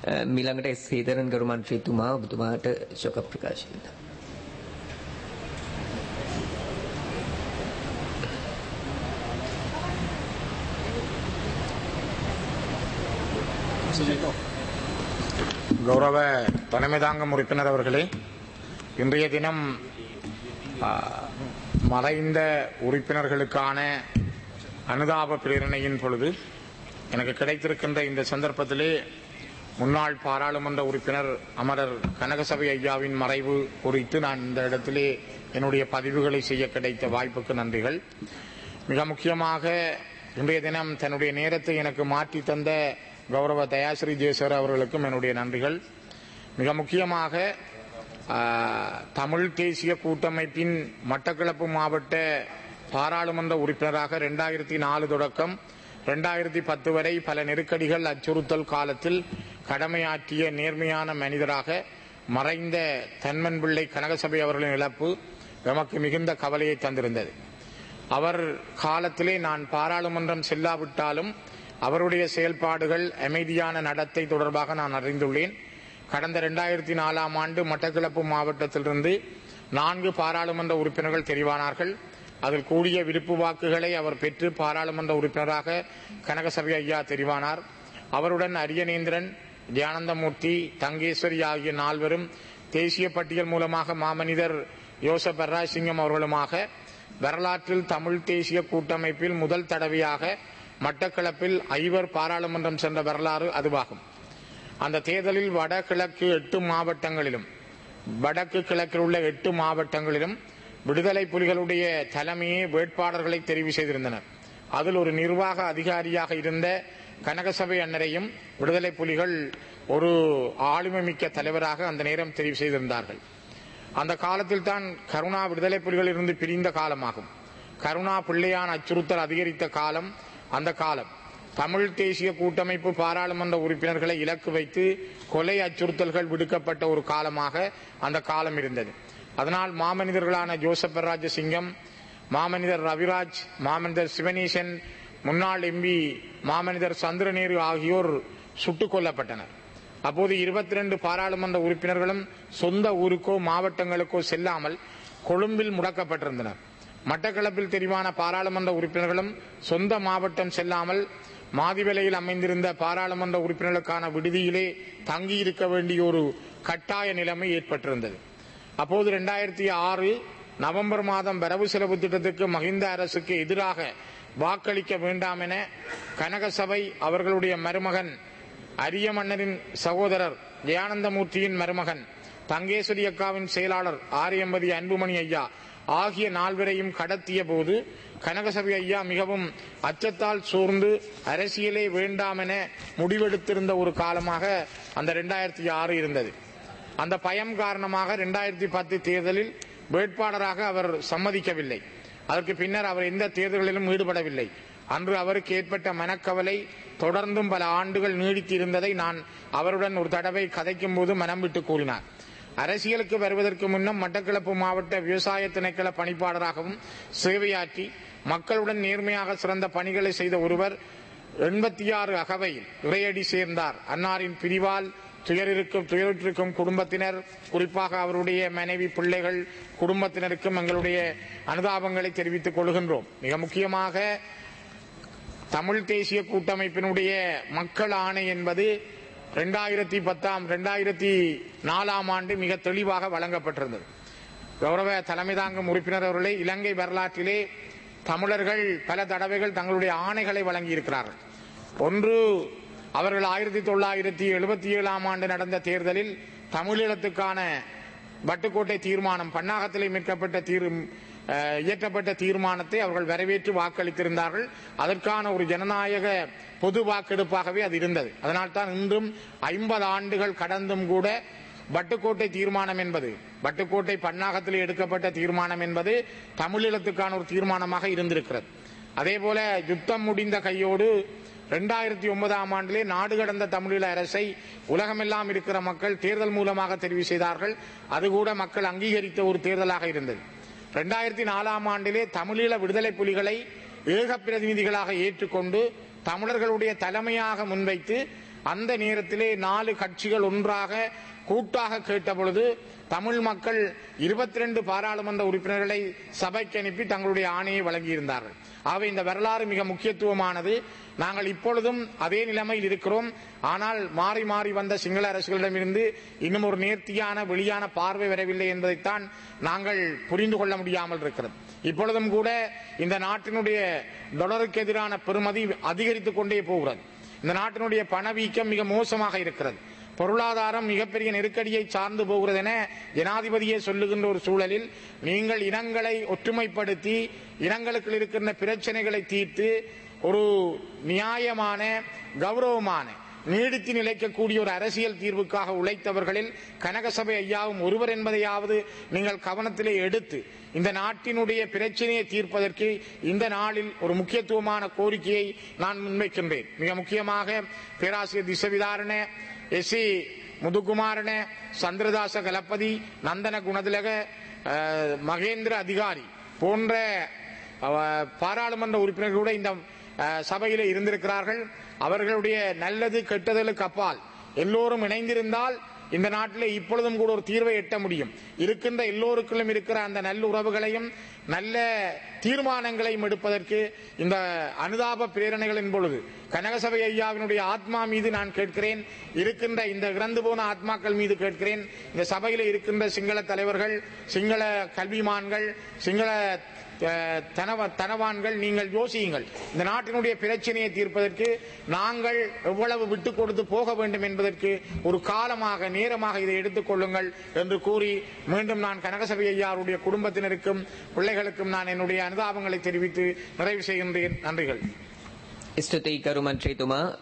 මිළඟට සීදරන් ගරු මන්ත්‍රීතුමා ඔබතුමාට ශෝක ප්‍රකාශ කළා. கௌரவ தலைமை தாங்கும் உறுப்பினர் அவர்களே, இன்றைய தினம் மறைந்த உறுப்பினர்களுக்கான அனுதாப பிரேரணையின் பொழுது எனக்கு கிடைத்திருக்கின்ற இந்த சந்தர்ப்பத்திலே முன்னாள் பாராளுமன்ற உறுப்பினர் அமரர் கனகசபை ஐயாவின் மறைவு குறித்து நான் இந்த இடத்திலே என்னுடைய பதிவுகளை செய்ய கிடைத்த வாய்ப்புக்கு நன்றிகள். மிக முக்கியமாக இன்றைய தினம் தன்னுடைய நேரத்தை எனக்கு மாற்றி தந்த கௌரவ தயாஸ்ரீ ஜெயசர் அவர்களுக்கும் என்னுடைய நன்றிகள். மிக முக்கியமாக தமிழ் தேசிய கூட்டமைப்பின் மட்டக்களப்பு மாவட்ட பாராளுமன்ற உறுப்பினராக 2004 தொடக்கம் 2010 வரை பல நெருக்கடிகள் அச்சுறுத்தல் காலத்தில் கடமையாற்றிய நேர்மையான மனிதராக மறைந்த தன்மன் பிள்ளை கனகசபை அவர்களின் இழப்பு எமக்கு மிகுந்த கவலையை தந்திருந்தது. அவர் காலத்திலே நான் பாராளுமன்றம் செல்லாவிட்டாலும் அவருடைய செயல்பாடுகள், அமைதியான நடத்தை தொடர்பாக நான் அறிந்துள்ளேன். கடந்த 2004 ஆண்டு மட்டக்களப்பு மாவட்டத்திலிருந்து 4 பாராளுமன்ற உறுப்பினர்கள் தெரிவானார்கள். அதில் கூடிய விருப்பு வாக்குகளை அவர் பெற்று பாராளுமன்ற உறுப்பினராக கனகசபை ஐயா தெரிவானார். அவருடன் அரியநேந்திரன், தியானந்தமூர்த்தி, தங்கேஸ்வரி ஆகிய 4 தேசிய பட்டியல் மூலமாக மாமனிதர் யோசப் பர்ராசிங்கம் அவர்களுமாக வரலாற்றில் தமிழ் தேசிய கூட்டமைப்பில் முதல் தடவையாக மட்டக்களப்பில் 5 பாராளுமன்றம் சென்ற வரலாறு அதுவாகும். அந்த தேர்தலில் வடகிழக்கு 8 மாவட்டங்களிலும் வடக்கு கிழக்கில் உள்ள 8 மாவட்டங்களிலும் விடுதலை புலிகளுடைய தலைமையே வேட்பாளர்களை தெரிவு செய்திருந்தனர். அதில் ஒரு நிர்வாக அதிகாரியாக இருந்த கனகசபை அண்ணரையும் விடுதலை புலிகள் ஒரு ஆளுமை மிக்க தலைவராக அந்த நேரம் தெரிவு செய்திருந்தார்கள். அந்த காலத்தில் தான் கருணா விடுதலை புலிகள் இருந்து பிரிந்த காலமாகும். கருணா பிள்ளையான் அச்சுறுத்தல் அதிகரித்த காலம் அந்த காலம். தமிழ் தேசிய கூட்டமைப்பு பாராளுமன்ற உறுப்பினர்களை இலக்கு வைத்து கொலை அச்சுறுத்தல்கள் விடுக்கப்பட்ட ஒரு காலமாக அந்த காலம் இருந்தது. அதனால் மாமனிதர்களான ஜோசப் பர்ராஜசிங்கம், மாமனிதர் ரவிராஜ், மாமனிதர் சிவனேசன், முன்னாள் எம்பி மாமனிதர் சந்திரநேரு ஆகியோர் சுட்டுக் கொல்லப்பட்டனர். அப்போது 22 பாராளுமன்ற உறுப்பினர்களும் சொந்த ஊருக்கோ மாவட்டங்களுக்கோ செல்லாமல் கொழும்பில் முடக்கப்பட்டிருந்தனர். மட்டக்களப்பில் தெரிவான பாராளுமன்ற உறுப்பினர்களும் சொந்த மாவட்டம் செல்லாமல் மாதிவிலையில் அமைந்திருந்த பாராளுமன்ற உறுப்பினர்களுக்கான விடுதியிலே தங்கியிருக்க வேண்டிய ஒரு கட்டாய நிலைமை ஏற்பட்டிருந்தது. அப்போது 2006 நவம்பர் மாதம் வரவு செலவு திட்டத்துக்கு மஹிந்த அரசுக்கு எதிராக வாக்களிக்க வேண்டாம் என கனகசபை அவர்களுடைய மருமகன் அரியமன்னரின் சகோதரர் ஜெயானந்தமூர்த்தியின் மருமகன் தங்கேஸ்வரி அக்காவின் செயலாளர் ஆரியம்பதி அன்புமணி ஐயா ஆகிய 4 கடத்திய போது கனகசபை ஐயா மிகவும் அச்சத்தால் சோர்ந்து அரசியலே வேண்டாம் என முடிவெடுத்திருந்த ஒரு காலமாக அந்த 2006 இருந்தது. அந்த பயம் காரணமாக 2010 தேர்தலில் வேட்பாளராக அவர் சம்மதிக்கவில்லை. அதற்கு பின்னர் அவர் எந்த தேர்தல்களிலும் ஈடுபடவில்லை. அன்று அவருக்கு ஏற்பட்ட மனக்கவலை தொடர்ந்தும் பல ஆண்டுகள் நீடித்திருந்ததை நான் அவருடன் ஒரு தடவை கதைக்கும் போது மனம் விட்டு கூறினார். அரசியலுக்கு வருவதற்கு முன்னம் மட்டக்களப்பு மாவட்ட விவசாய திணைக்கள பணிப்பாளராகவும் சேவையாற்றி மக்களுடன் நேர்மையாக சிறந்த பணிகளை செய்த ஒருவர் 86 அகவையில் இறையடி சேர்ந்தார். அன்னாரின் பிரிவால் துயரிருக்கும் குடும்பத்தினர், குறிப்பாக அவருடைய மனைவி, பிள்ளைகள், குடும்பத்தினருக்கும் எங்களுடைய அனுதாபங்களை தெரிவித்துக் கொள்கின்றோம். மிக முக்கியமாக தமிழ் தேசிய கூட்டமைப்பினுடைய மக்கள் ஆணை என்பது 2004 ஆண்டு மிக தெளிவாக வழங்கப்பட்டிருந்தது. கௌரவ தலைமை தாங்கும் உறுப்பினர் அவர்களே, இலங்கை வரலாற்றிலே தமிழர்கள் பல தடவைகள் தங்களுடைய ஆணைகளை வழங்கியிருக்கிறார்கள். ஒன்று, அவர்கள் 1977 ஆண்டு நடந்த தேர்தலில் தமிழீழத்துக்கான வட்டுக்கோட்டை தீர்மானம், பன்னாகத்திலே இயற்றப்பட்ட தீர்மானத்தை அவர்கள் வரவேற்று வாக்களித்திருந்தார்கள். அதற்கான ஒரு ஜனநாயக பொது வாக்கெடுப்பாகவே அது இருந்தது. அதனால்தான் இன்றும் 50 ஆண்டுகள் கடந்தும் கூட வட்டுக்கோட்டை தீர்மானம் என்பது, வட்டுக்கோட்டை பன்னாகத்திலே எடுக்கப்பட்ட தீர்மானம் என்பது தமிழீழத்துக்கான ஒரு தீர்மானமாக இருந்திருக்கிறது. அதேபோல யுத்தம் முடிந்த கையோடு 2009 ஆண்டிலே நாடு கடந்த தமிழீழ அரசை உலகமெல்லாம் இருக்கிற மக்கள் தேர்தல் மூலமாக தெரிவு செய்தார்கள். அது கூட மக்கள் அங்கீகரித்த ஒரு தேர்தலாக இருந்தது. 2004 ஆண்டிலே தமிழீழ விடுதலை புலிகளை ஏக பிரதிநிதிகளாக ஏற்றுக்கொண்டு தமிழர்களுடைய தலைமையாக முன்வைத்து அந்த நேரத்திலே 4 கட்சிகள் ஒன்றாக கூட்டாக கேட்ட பொழுது தமிழ் மக்கள் 22 பாராளுமன்ற உறுப்பினர்களை சபைக்கு அனுப்பி தங்களுடைய ஆணையை வழங்கியிருந்தார்கள். ஆகவே இந்த வரலாறு மிக முக்கியத்துவமானது. நாங்கள் இப்பொழுதும் அதே நிலைமையில் இருக்கிறோம். ஆனால் மாறி மாறி வந்த சிங்கள அரசுகளிடமிருந்து இன்னும் ஒரு நேர்த்தியான வெளியான பார்வை வரவில்லை என்பதைத்தான் நாங்கள் புரிந்து கொள்ள முடியாமல் இருக்கிறது. இப்பொழுதும் கூட இந்த நாட்டினுடைய டாலருக்கு எதிரான பெறுமதி அதிகரித்துக் கொண்டே போகிறது. இந்த நாட்டினுடைய பணவீக்கம் மிக மோசமாக இருக்கிறது. பொருளாதாரம் மிகப்பெரிய நெருக்கடியை சார்ந்து போகிறது என ஜனாதிபதியே சொல்லுகின்ற ஒரு சூழலில் நீங்கள் இனங்களை ஒற்றுமைப்படுத்தி இனங்களுக்கு இருக்கின்ற பிரச்சனைகளை தீர்த்து ஒரு நியாயமான கௌரவமான நீடித்து நிலைக்கக்கூடிய ஒரு அரசியல் தீர்வுக்காக உழைத்தவர்களில் கனகசபை ஐயாவும் ஒருவர் என்பதையாவது நீங்கள் கவனத்திலே எடுத்து இந்த நாட்டினுடைய பிரச்சனையை தீர்ப்பதற்கு இந்த நாளில் ஒரு முக்கியத்துவமான கோரிக்கையை நான் முன்வைக்கின்றேன். மிக முக்கியமாக பேராசிரியர் திசவிதாரண, எஸ்.சி. முதுகுமாரன, சந்திரதாச கலப்பதி, நந்தன குணதிலக, மகேந்திர அதிகாரி போன்ற பாராளுமன்ற உறுப்பினர்கள் கூட இந்த சபையிலே இருந்திருக்கிறார்கள். அவர்களுடைய நல்லது கெட்டதலுக்கு அப்பால் எல்லோரும் இணைந்திருந்தால் இந்த நாட்டிலே இப்பொழுதும் கூட ஒரு தீர்வை எட்ட முடியும். இருக்கின்ற எல்லோருக்குள்ளும் இருக்கிற அந்த நல்ல உறவுகளையும் நல்ல தீர்மானங்களையும் எடுப்பதற்கு இந்த அனுதாப பிரேரணைகளின் பொழுது கனகசபை ஐயாவினுடைய ஆத்மா மீது நான் கேட்கிறேன், இருக்கின்ற இந்த இறந்து போன ஆத்மாக்கள் மீது கேட்கிறேன். இந்த சபையில் இருக்கின்ற சிங்கள தலைவர்கள், சிங்கள கல்விமான்கள், சிங்கள தனவான்கள், நீங்கள் யோசியுங்கள். இந்த நாட்டினுடைய பிரச்சனையை தீர்ப்பதற்கு நாங்கள் எவ்வளவு விட்டுக் கொடுத்து போக வேண்டும் என்பதற்கு ஒரு காலமாக நேரமாக இதை எடுத்துக் கொள்ளுங்கள் என்று கூறி மீண்டும் நான் கனகசபை ஐயாருடைய குடும்பத்தினருக்கும் பிள்ளைகளுக்கும் நான் என்னுடைய அனுதாபங்களை தெரிவித்து நிறைவு செய்கின்றேன். நன்றிகள். ස්තුතියි කරු මන්ත්‍රීතුමා.